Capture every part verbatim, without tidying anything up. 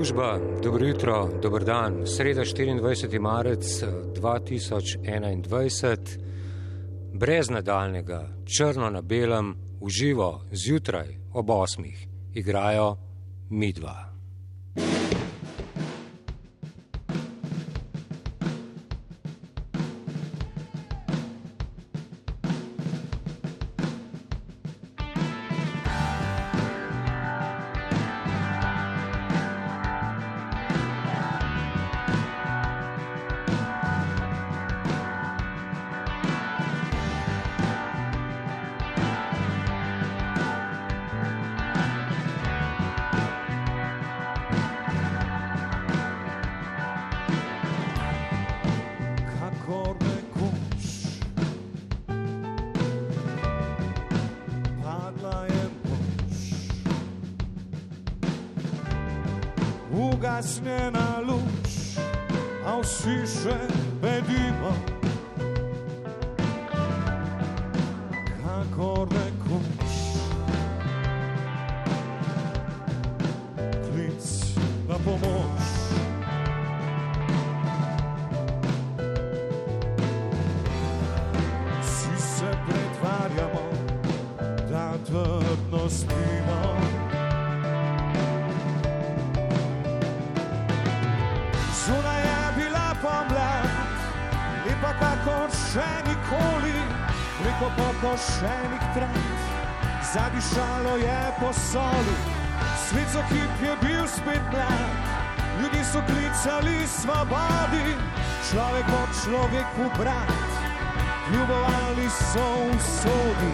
družba, dobro jutro, dober dan. Sreda, štiriindvajseti marec dva tisoč enaindvajset, brez nadaljnega, črno na belem, v živo, zjutraj ob osmih, igrajo Midva. Ugasnjena luč, a vsi še bedimo, kakor nekoč. Klic na pomoč. Vsi se pretvarjamo, da trdno spimo. Zunaj je bila pomlad, lepa kakor še nikoli, preko pokošenih trat, zadišalo je po soli. Svet za hip je bil spet mlad, ljudje so klicali svobodi, človek bo človeku brat, ljubovali so usodi.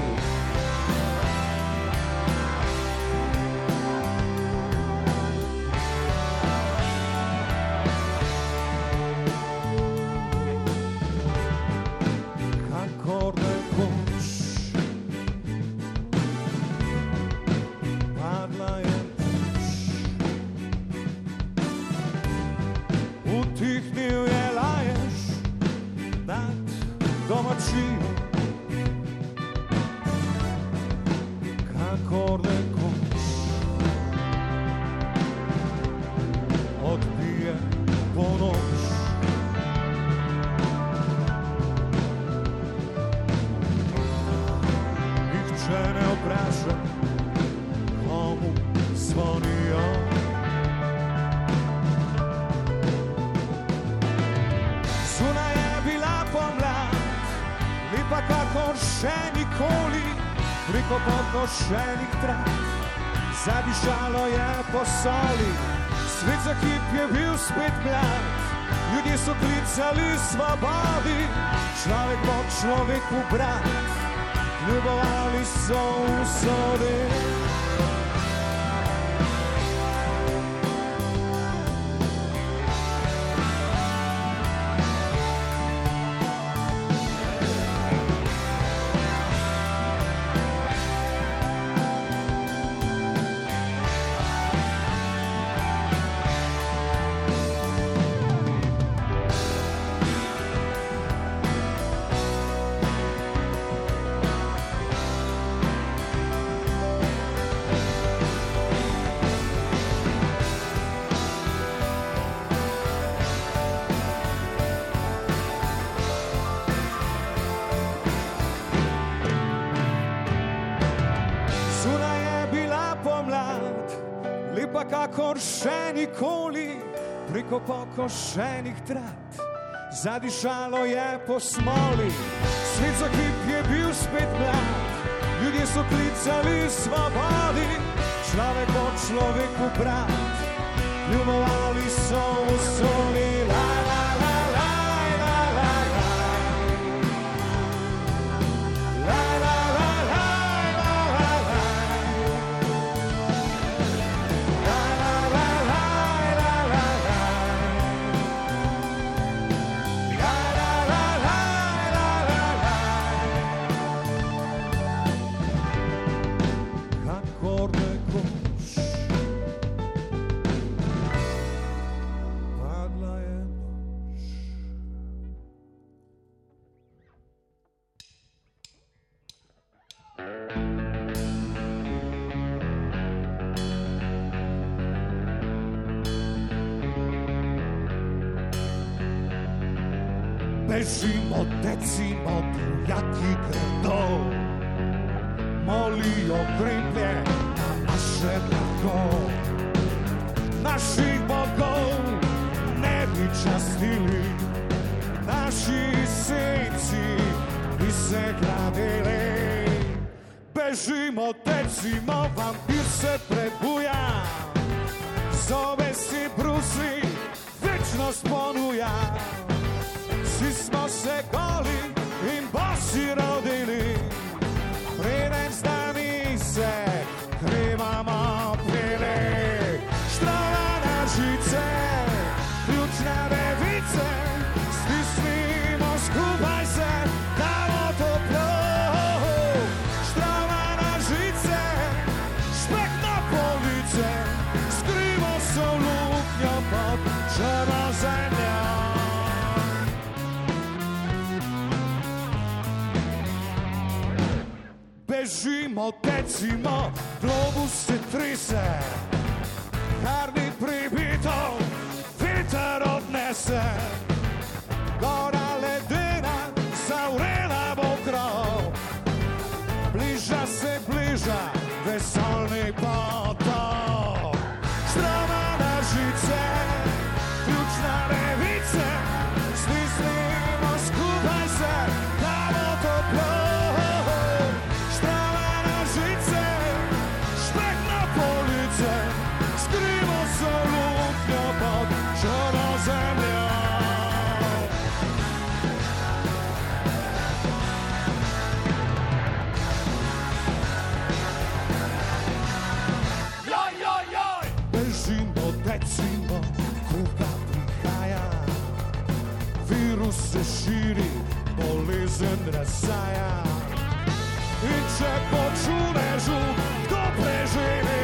Pokošenih trat, zadišalo je po soli. Svet za hip je bil spet mlad, ljudje so klicali svobodi, človek bo človeku brat, ljubovali so usodi. Kakor še nikoli, preko pokošenih trat, zadišalo je po smoli. Svet za hip je bil spet mlad, ljudje so klicali svobodi, človek bo človeku brat, ljubovali so usodi. La la la la la la la, la la la la la la la. Padla bežimo, decimo, divjaki gredo, molijo kremplje na naše blago. Naših bogov ne bi častili, naši senci bi se gladili. Bežimo, decimo, vampir se prebuja, zobe si brusi, večnost ponuja. Vsi smo se goli in bosi rodili, preden z nami se krivamo pili. Štrava na žice, ključne device, stisnimo skupaj se, damo toplo. Štrava na žice, špek na police, skrimo se v luknjo pod črno zemljo. Bežimo, tecimo, globus se trise, kar ni pribito, veter odnese. Gora ledena, zavrela bo krov, bliža se bliža, vesolni potok. Štrava na žice, ključna device, stisnimo skupaj se, damo toplo. Skrimo se v luknjo pod črno zemljo. Joj, joj, joj! Bežimo, decimo, kuga prihaja, virus se širi, bolezen razsaja. In če po čudežu kdo preživi,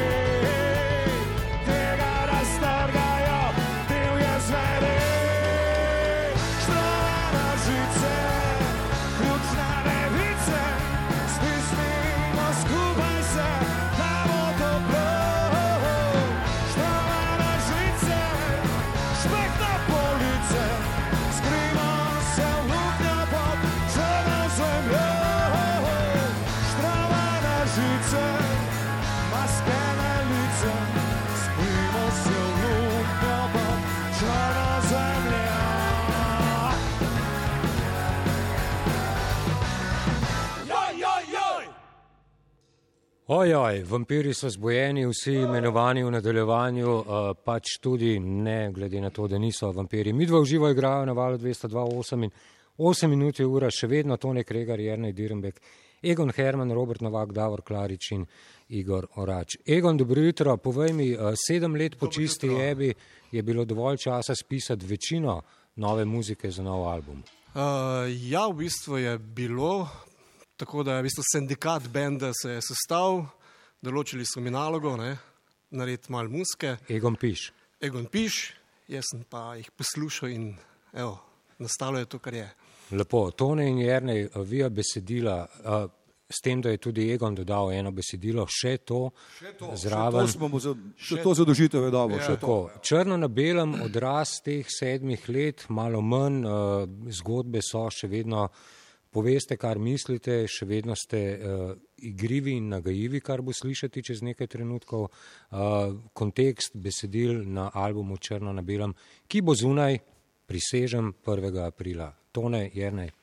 Ojoj, vampiri so zbojeni, vsi imenovani v nadaljevanju, uh, pač tudi ne, glede na to, da niso vampiri. Midva uživo igrajo na valu dvesto dva osem in osem minut je ura, še vedno Tone Kregar, Jernej Dirnbek, Egon Herman, Robert Novak, Davor Klarič in Igor Orač. Egon, dobro jutro, povej mi, uh, sedem let po čisti jebi je bilo dovolj časa spisati večino nove muzike za nov album. Uh, ja, v bistvu je bilo. Tako da je v bistvu sindikat benda se je sestavil, določili so mi nalogo, ne, narediti malo muzike. Egon piš. Egon piš, jaz sem pa jih poslušal in evo, nastalo je to, kar je. Lepo, Tone in Jernej, vija besedila, uh, s tem, da je tudi Egon dodal eno besedilo, še to, še to zraven. Še to, smo za, še to zadožitev je dobro. Ja, tako, črno na belem, odraz teh sedmih let, malo manj, uh, zgodbe so še vedno. Poveste, kar mislite, še vedno ste uh, igrivi in nagajivi, kar bo slišati čez nekaj trenutkov. Uh, kontekst besedil na albumu Črno na belem, ki bo zunaj, prisežem, prvega aprila. Tone, Jernej.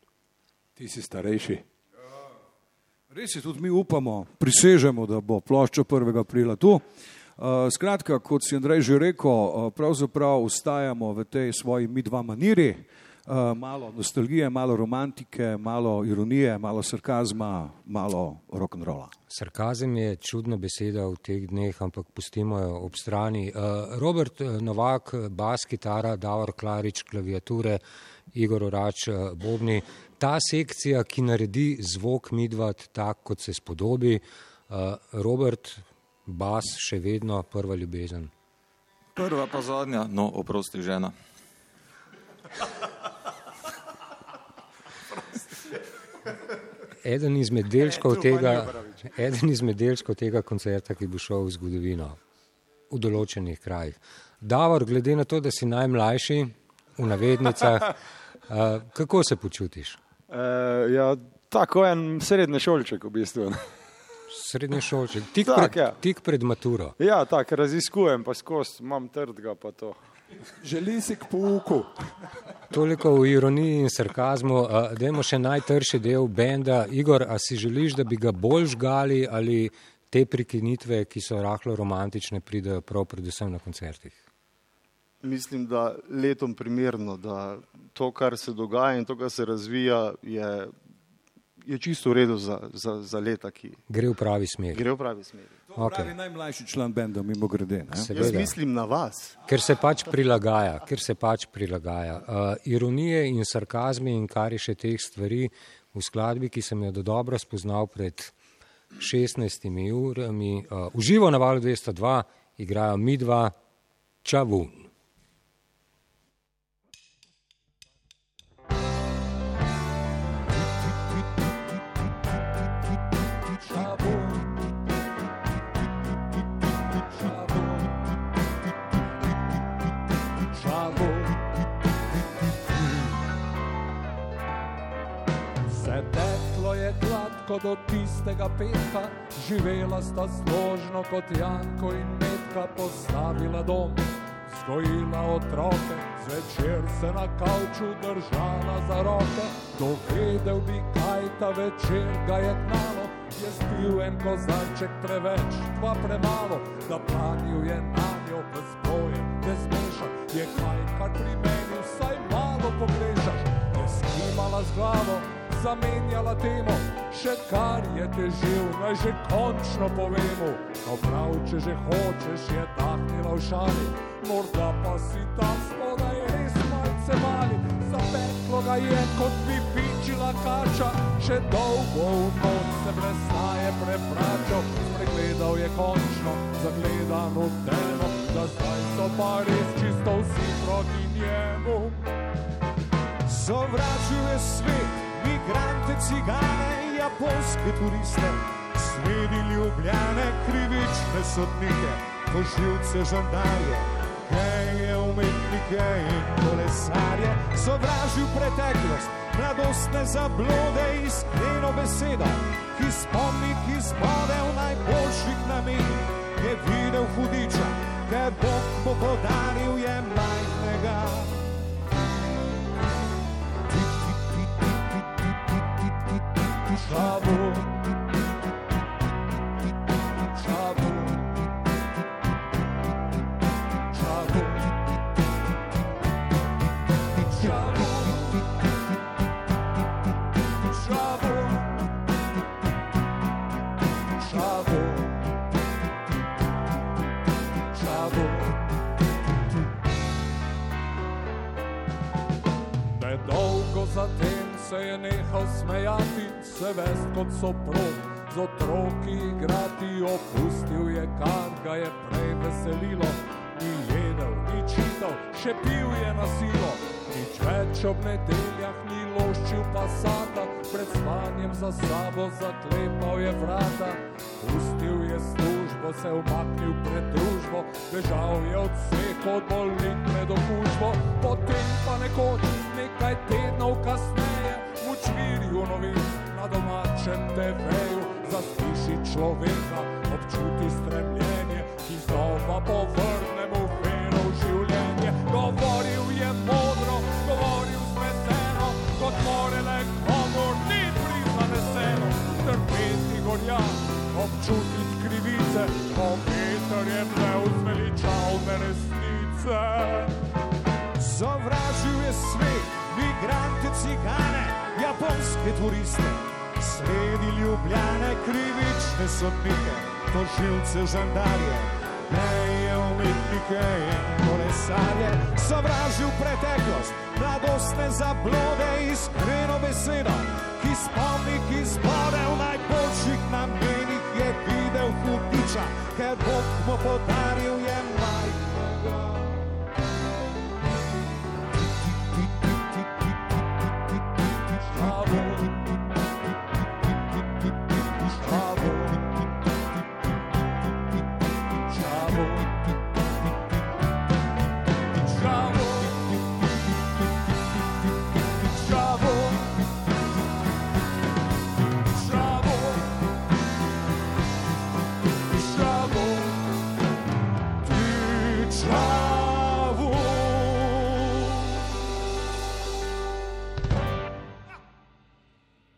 Ti si starejši. Ja, res je, tudi mi upamo, prisežemo, da bo plošča prvega aprila tu. Uh, skratka, kot si Andrej že rekel, uh, pravzaprav ustajamo v tej svoji mi dva maniri. Uh, malo nostalgije, malo romantike, malo ironije, malo sarkazma, malo rock'n'rolla. Sarkazem je čudna beseda v teh dneh, ampak pustimo jo ob strani. Uh, Robert Novak, bas, kitara, Davor Klarič, klaviature, Igor Orač, bobni. Ta sekcija, ki naredi zvok midvat tak, kot se spodobi. Uh, Robert, bas, še vedno prva ljubezen. Prva pa zadnja, no, oprosti žena. Eden izmed delčkov tega, eden izmed delčkov tega koncerta, ki bo šel v zgodovino v določenih krajih. Davor, glede na to, da si najmlajši, v navednicah, Uh, kako se počutiš? Uh, ja, tako en srednji šolček v bistvu. Srednji šolček, tik, tak, pred, ja. tik pred maturo. Ja, tako raziskujem, pa skozi imam trdga pa to. Želi si k pouku. Toliko v ironiji in sarkazmu. Uh, dajmo še najtrši del benda. Igor, a si želiš, da bi ga bolj žgali ali te prekinitve, ki so rahlo romantične, pridejo prav predvsem na koncertih? Mislim, da letom primerno, da to, kar se dogaja in to, kar se razvija, je, je čisto v redu za, za, za leta, ki gre v pravi smeri. Gre v pravi smeri. To pravi okay. Najmlajši član benda, mimo grede. Jaz mislim na vas. Ker se pač prilagaja, ker se pač prilagaja. Uh, ironije in sarkazmi in kar je še teh stvari v skladbi, ki sem jo dodobro spoznal pred šestnajstimi urami. Uh, uživo na Valu dvesto dva igrajo Midva, Čavun. Do tistega petka živela sta složno kot Janko in Metka, postavila dom, vzgojila otroke, zvečer se na kavču držala za roke. Dovedel bi, kaj ta večer ga je gnalo, je spil en kozarček preveč, dva premalo, da planil je nanjo bez boje, bez meša, je kaj, kar pri meni vsaj malo pogrešaš, je skimala z glavo, zamenjala temo, še kar je težil, naj že končno povemo. No prav, če že hočeš, je dahnila v šali, morda pa si tam spodaj res malce mali. Zapeklo ga je, kot bi pičila kača, še dolgo v noč se brez sna je prepračal. Spregledal je končno, zagledano temo, da zdaj so pa res čisto vsi proti njemu. Sovražil je svet, migrante, cigane, japonske turiste, sredi Ljubljane, krivične sodnike, tožilce, žandarje, geje, umetnike in kolesarje. Sovražil preteklost, mladostne zablode, iskreno besedo, ki spomni, ki zbode v najboljših namenih. Je videl hudiča, ker Bog mu podaril je majhnega. Čavo, čavo, čavo, čavo, čavo, čavo, čavo. Nedolgo zatem se je nehal smejati, se vest kot soprog, z otroki igrati, opustil je, kar ga je prej veselilo, ni jedel, ni čital, še pil je na silo, nič več ob nedeljah ni loščil pasata, pred spanjem za sabo zaklepal je vrata, pustil je službo, se umaknil pred družbo, bežal je od vseh, od bolnikne do kužbo, potem pa nekoč, nekaj tednov kasneje, v čvirju novic na domačem te veju, zasliši človeka, občuti stremljenje, ki znova povrne mu vero v življenje. Govoril je modro, govoril zmedeno, kot more le komor ni prizaneseno. Trpeti gorja, občutit krivice, ko veter je mlev zveličavne resnice. Sovražil je svet, migrante, cigane, japonske turiste, sredi Ljubljane, krivične sodnike, tožilce, žandarje, geje, umetnike in kolesarje. Sovražil preteklost, mladostne zablode, iskreno besedo, ki spomni, ki zbode v najboljših namenih. Je videl hudiča, ker Bog mu podaril je majhnega.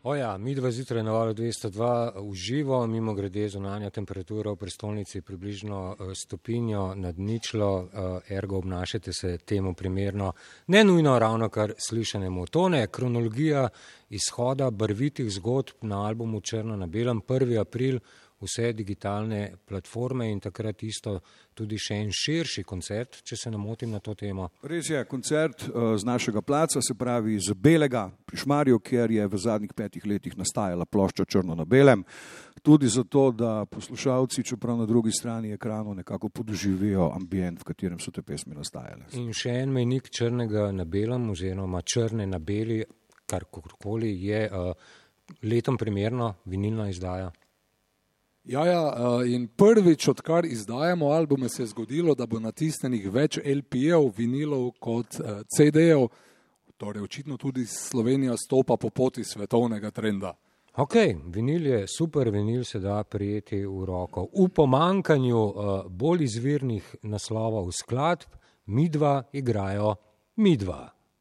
Oja, mi dva zjutraj na valu dvesto dva v živo, mimo grede zunanja temperatura v prestolnici približno stopinjo nad ničlo, ergo obnašate se temu primerno, ne nujno ravno kar slišanemu. Tone, kronologija izhoda barvitih zgodb na albumu Črno na belem, prvi april, vse digitalne platforme in takrat isto tudi še en širši koncert, če se ne motim na to temo. Res je, koncert uh, z našega placa, se pravi z Belega pri Šmarju, kjer je v zadnjih petih letih nastajala plošča Črno na belem, tudi zato, da poslušalci, čeprav na drugi strani ekranov, nekako podoživijo ambient, v katerem so te pesmi nastajale. In še en mejnik črnega na belem, oziroma črne na beli, karkoli je uh, letom primerno vinilna izdaja. Ja, ja, in prvič, odkar izdajamo albume, se je zgodilo, da bo natisnenih več el pe-jev, vinilov kot ce de-jev, torej očitno tudi Slovenija stopa po poti svetovnega trenda. Ok, vinil je super, vinil se da prijeti v roko. V pomankanju uh, bolj izvirnih naslovov skladb, midva igrajo midva.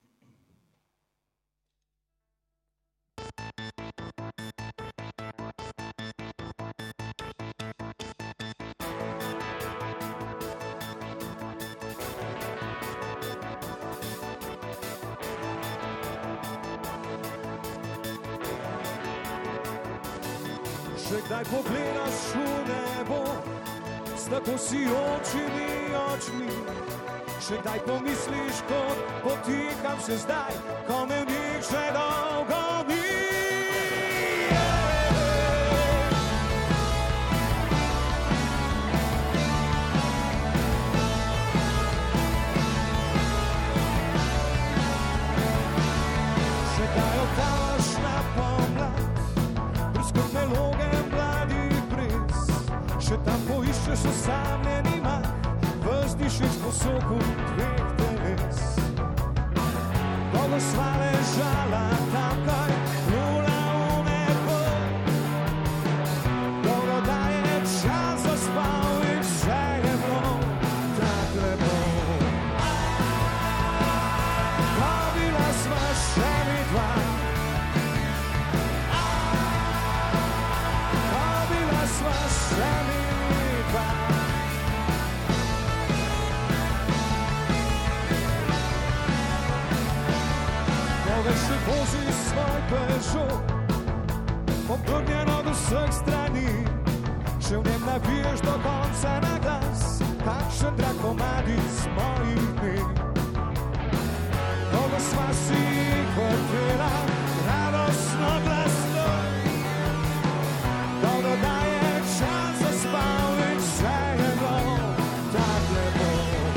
Še kdaj pogledaš v nebo, s tako sijočimi očmi, še kdaj pomisliš, kot potikam se zdaj, ko me v njih še dolgo ni. Še kdaj otavaš na pomlad, prskutne loge, še tam poiščeš osamljeni mak, vzdišeš po soku dveh teles. Dolgo sva ležala tamkaj, plula v nebo, dolgo da je čas zaspal in vse je bilo tak lepo. Ko bila sva še mi dva, ko bila sva še mi še vozi svoj Peugeot, obrnjen od vseh strani, še v njem nabiješ do konca na glas, kakšen drag komadic mojih dni. Dolgo sva si vrtela, radostno glasno, dolgo da je čas zaspal in vse je bilo tak lepo.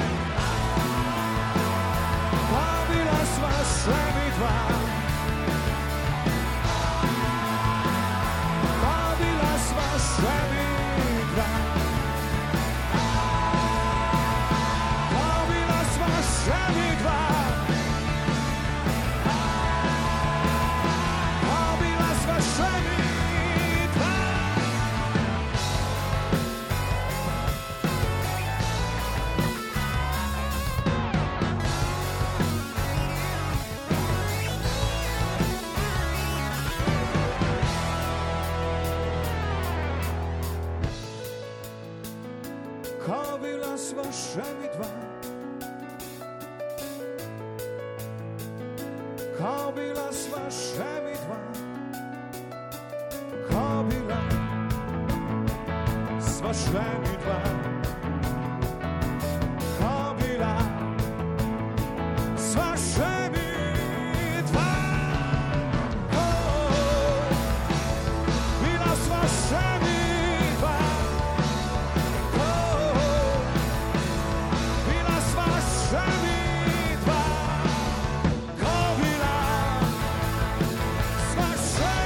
Pa bila sva še mi dva, še mi dva, ko bila sva še mi dva, ko bila sva še mi dva. Ko bila sva še mi dva, ko bila sva še mi dva, ko bila sva še mi dva, ko bila sva še mi dva, oh, bila sva še mi dva.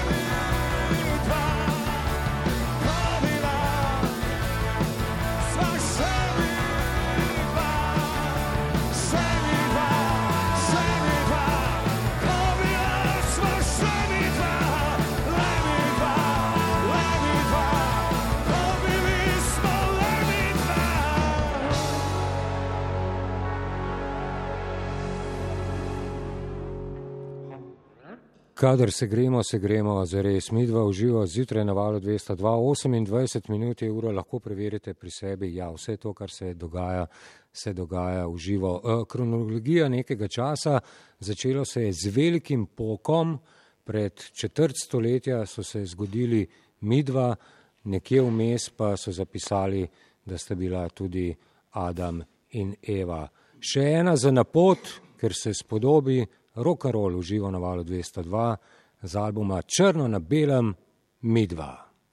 Sva Kadar se gremo, se gremo zares. Midva uživa zjutraj na valu dvesto dva, osemindvajset minut je uro, lahko preverite pri sebi. Ja, vse to, kar se dogaja, se dogaja v živo. Kronologija nekega časa, začelo se je z velikim pokom, pred četrt stoletja so se zgodili midva, nekje vmes pa so zapisali, da sta bila tudi Adam in Eva. Še ena za napot, ker se spodobi rock and roll uživo na valu dvesto dva z albuma Črno na belem midva.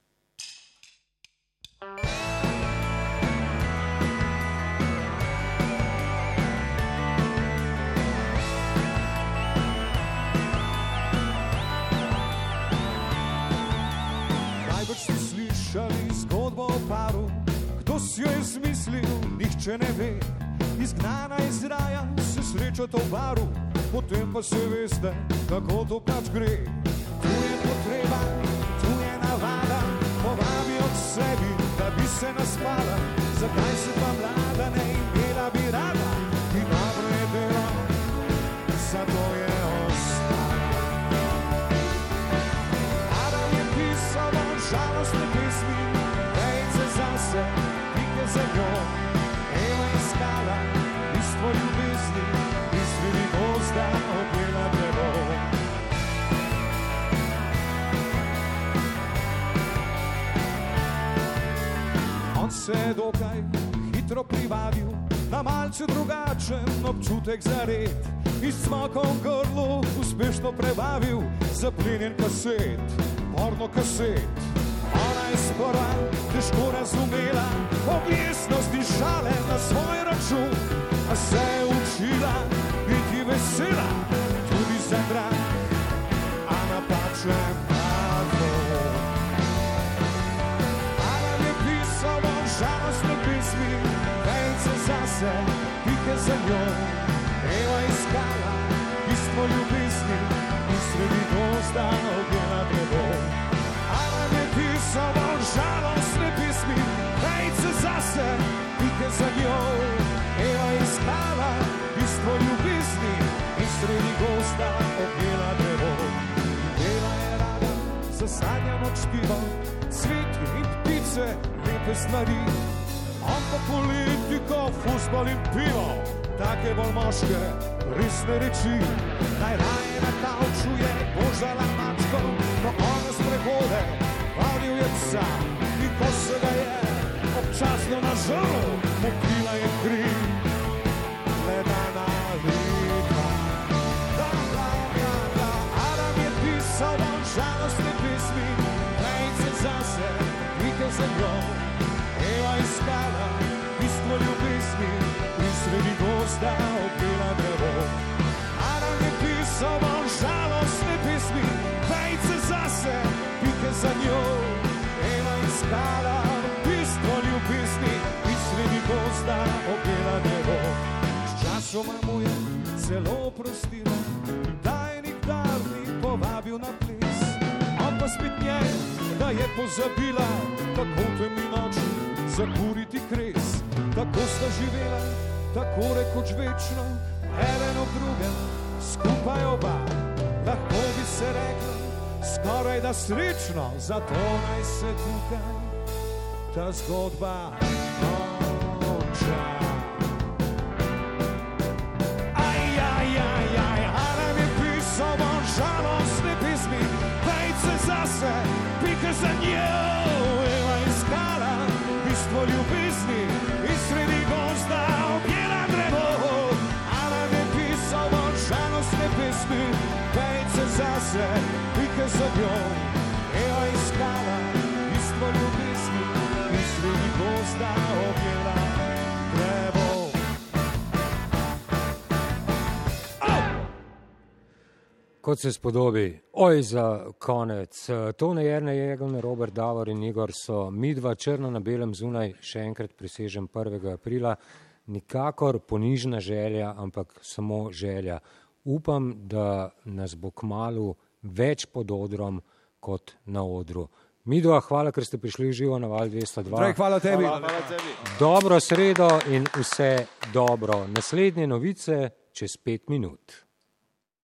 Najbrž ste slišali zgodbo o paru, kdo si jo je zmislil, nihče ne ve. Izgnana iz raja se srečata v baru, potem pa se veste, kako to pač gre. Tu je potreba, tu je navada, povabi od sebi, da bi se naspala. Zakaj se pa mlada ne imela bi rada, ki dobro je dela, zato je ostala. Adam je pisal on žalostne pesmi, vejice zase, pike za njo. Eva iskala bistvo ljubezni, iz sredi gozda objela drevo. On se je dokaj hitro privadil na malce drugačen občutek za red. Iz cmokom grlu uspešno prebavil zaplenjen kaset, porno kaset. Ona je sprva težko razumela objesnosti šale na svoj račun, a se je učila biti vesela tudi za drag, a napačen parfum. Adam je pisal on žalostne pesmi, vejice zase, pike za njo. Eva iskala bistvo ljubezni, in sredi gozda objela drevo. Adam je pisal on žalostne pesmi, vejice zase, pike za njo. Eva iskala bistvo ljubezni, in sredi gozda objela drevo. Eva je rada za sanjamo čtivo, cvetje in ptice, lepe stvari. On pa politiko, fuzbol in pivo, take bolj moške, resne reči. Najraje na kavču je božala mačko, ko ona sprehode, valil je psa. In ko se ga je občasno nažrl, popila je kri, ledana leta. Da, da, da, da, Adam je pisal on žalostne pesmi, vejice zase, pike za njo. Eva iskala bistvo ljubezni, in sredi gozda objela drevo. Adam je pisal on žalostne pesmi, vejice zase, pike za njo. Eva iskala bistvo ljubezni, in sredi gozda objela drevo. Sčasoma mu je celo oprostila, tajnik darni povabil na ples. On pa spet njej, da je pozabila, kako temni noči zakuriti kres. Tako sta živela, tako rekoč večno, eden ob drugem, skupaj oba. Lahko bi se rekla, skoraj da srečno, zato naj se tukaj ta zgodba konča. Aj, aj, aj, aj, Adam je pisal on žalostne pesmi, vejice zase, pike za njo. Eva iskala bistvo ljubezni, in sredi gozda objela drevo. Adam je pisal on žalostne pesmi, vejice zase, pike za njo. Eva iskala bistvo ljubezni, in sredi gozda objela drevo. Kot se spodobi, oj za konec. Tone Jernej, Jegon, Robert Davor in Igor so midva Črno na belem zunaj, še enkrat prisežem prvega aprila. Nikakor ponižna želja, ampak samo želja. Upam, da nas bo kmalu več pod odrom kot na odru. Midva, hvala, ker ste prišli v živo na val dvesto dva. Draj, hvala tebi. Hvala, hvala tebi. Dobro sredo in vse dobro. Naslednje novice čez pet minut.